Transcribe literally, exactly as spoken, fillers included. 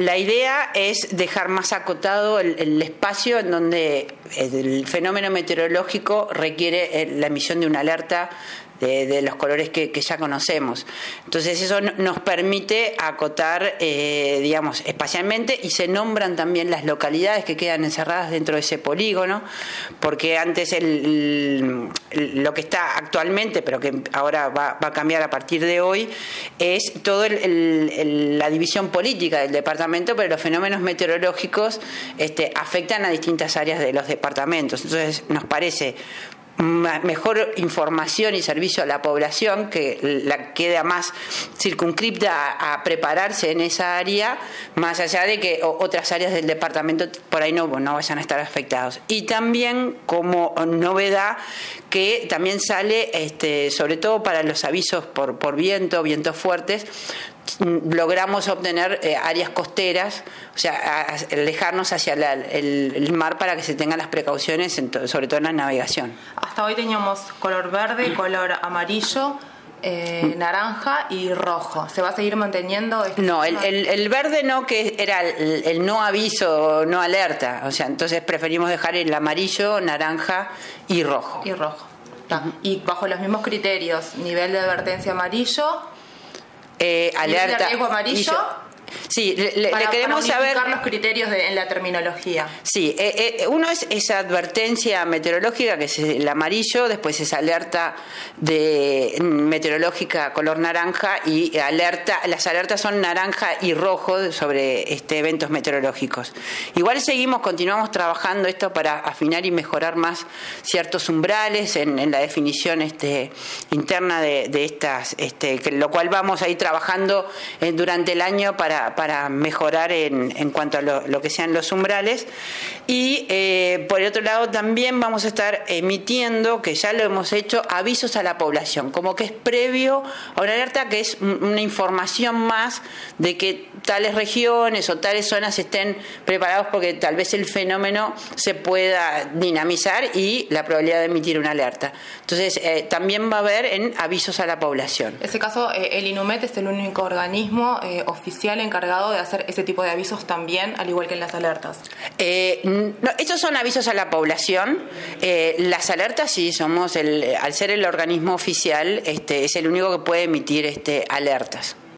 la idea es dejar más acotado el, el espacio en donde el fenómeno meteorológico requiere la emisión de una alerta De, de los colores que, que ya conocemos. Entonces eso nos permite acotar, eh, digamos, espacialmente, y se nombran también las localidades que quedan encerradas dentro de ese polígono, porque antes el, el, lo que está actualmente, pero que ahora va, va a cambiar a partir de hoy, es toda la división política del departamento, pero los fenómenos meteorológicos este, afectan a distintas áreas de los departamentos. Entonces nos parece mejor información y servicio a la población, que la queda más circunscripta a, a prepararse en esa área, más allá de que otras áreas del departamento por ahí no, no vayan a estar afectados. Y también como novedad que también sale, este, sobre todo para los avisos por, por viento, vientos fuertes, logramos obtener eh, áreas costeras, o sea, a, a alejarnos hacia la, el, el mar para que se tengan las precauciones, en to, sobre todo en la navegación. Hasta hoy teníamos color verde, color amarillo, eh, naranja y rojo. ¿Se va a seguir manteniendo? Este no, el, el, el verde no, que era el, el no aviso, no alerta, o sea, entonces preferimos dejar el amarillo, naranja y rojo. Y rojo. Uh-huh. Y bajo los mismos criterios, nivel de advertencia amarillo. Eh, alerta. ¿De riesgo amarillo? Sí, le, para, le queremos para saber los criterios de, en la terminología. Sí, eh, eh, uno es esa advertencia meteorológica, que es el amarillo, después es alerta de meteorológica color naranja, y alerta, las alertas son naranja y rojo sobre este eventos meteorológicos. Igual seguimos, continuamos trabajando esto para afinar y mejorar más ciertos umbrales en, en la definición este, interna de, de estas, este, que, lo cual vamos a ir trabajando eh, durante el año para para mejorar en, en cuanto a lo, lo que sean los umbrales. Y eh, por el otro lado también vamos a estar emitiendo, que ya lo hemos hecho, avisos a la población, como que es previo a una alerta, que es una información más de que tales regiones o tales zonas estén preparados, porque tal vez el fenómeno se pueda dinamizar y la probabilidad de emitir una alerta. Entonces eh, también va a haber en avisos a la población. En ese caso, eh, el INUMET es el único organismo eh, oficial encargado de hacer ese tipo de avisos también, al igual que en las alertas. Eh, no, estos son avisos a la población. Eh, las alertas sí, somos el, al ser el organismo oficial, este, es el único que puede emitir este, alertas.